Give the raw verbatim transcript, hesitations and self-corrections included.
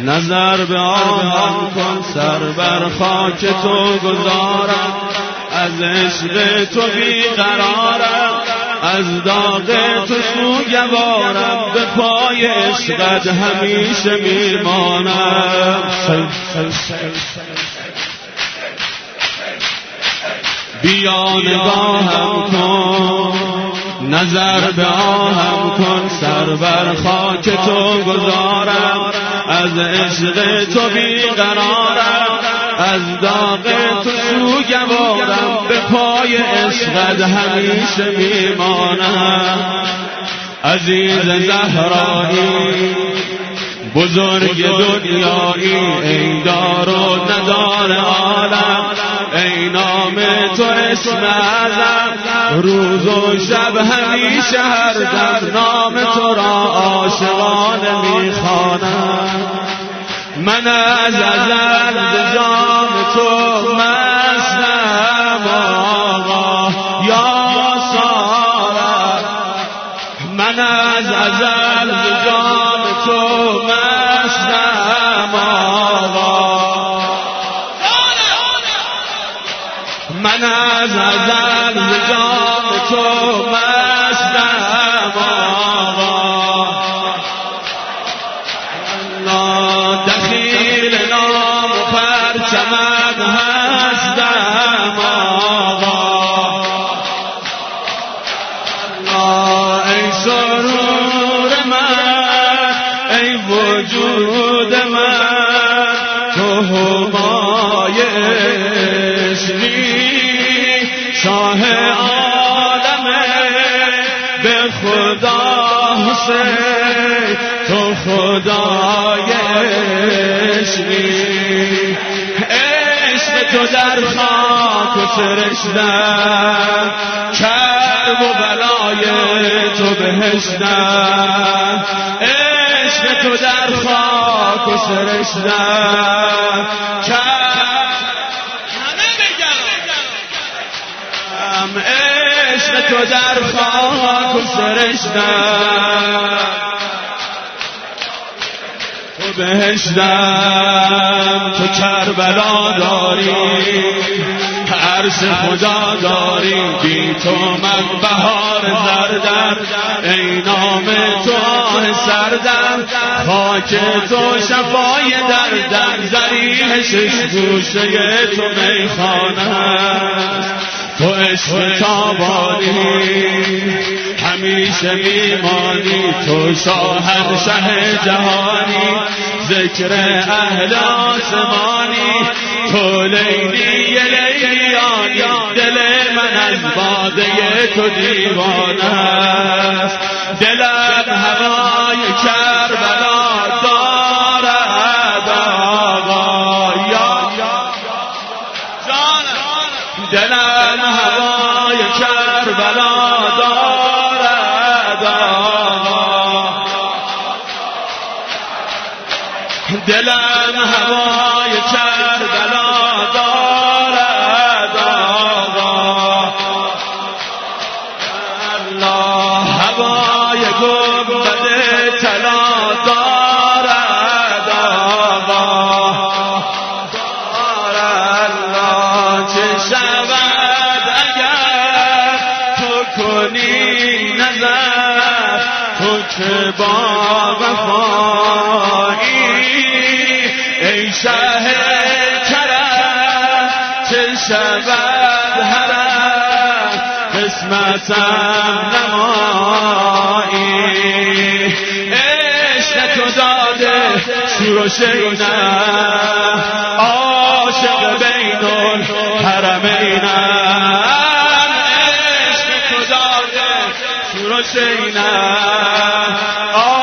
نظر به آهم کن سر بر خاک تو گذارم، از عشق تو بیقرارم، از داغ تو سوگوارم، به پای عشقت همیشه میمانم. بیا نگاهم کن نظر به آهم کن، سر بر خاک تو گذارم، از عشق تو بیقرارم، از داغ تو سوگوارم، به پای عشقت همیشه میمانم. عزیز زهرایی بزرگ دنیایی، ای دار و ندار عالم، ای نام تو اسم اعظم، روز و شب همیشه هر دم نام تو را عاشقانه میخوانم. من از ازل ز جام تو مستم آقا یا سارا، من از ازل ز جام تو مستم آقا، من از ازل ز جام تو مستم آقا. دخیل نام و پرچمت هستم آقا، ای سرور من، ای وجود من، تو همای عشقی، شاه عالمه به خدا حسین، تو خدای عشقی. عشق تو در خاک و سرشتم، کرب و بلای تو بهشتم. عشق تو در خاک و سرشتم، عشق تو در خاک و سرشتم، تو بهشتم، تو کربلا داری، عرش خدا داری، بی تو من بهار زردم، ای نام تو آه سردم، خاک تو شفای دردم، ذریح شش گوشه تو میخانم. تو عشق تابانی همیشه میمانی، تو شاهنشه جهانی، ذکر اهل آسمانی، تو لیلی لیلیانی، دل من از باده تو دیوانه است. دلم هوای کربلا دارد آقا یا دلم هوای کربلا دارد آقا، دلم هوای کربلا دارد آقا. الله هوای گنبد طلا دارد آقا، الله چه شود اگر تو کنی نظر، تو که با وفایی، ای شه کرم چه شود هرم، قسمتم نمایی. عشق تو داده شور و شینم، عاشق بین الحرمینم. عشق تو داده شور و شینم،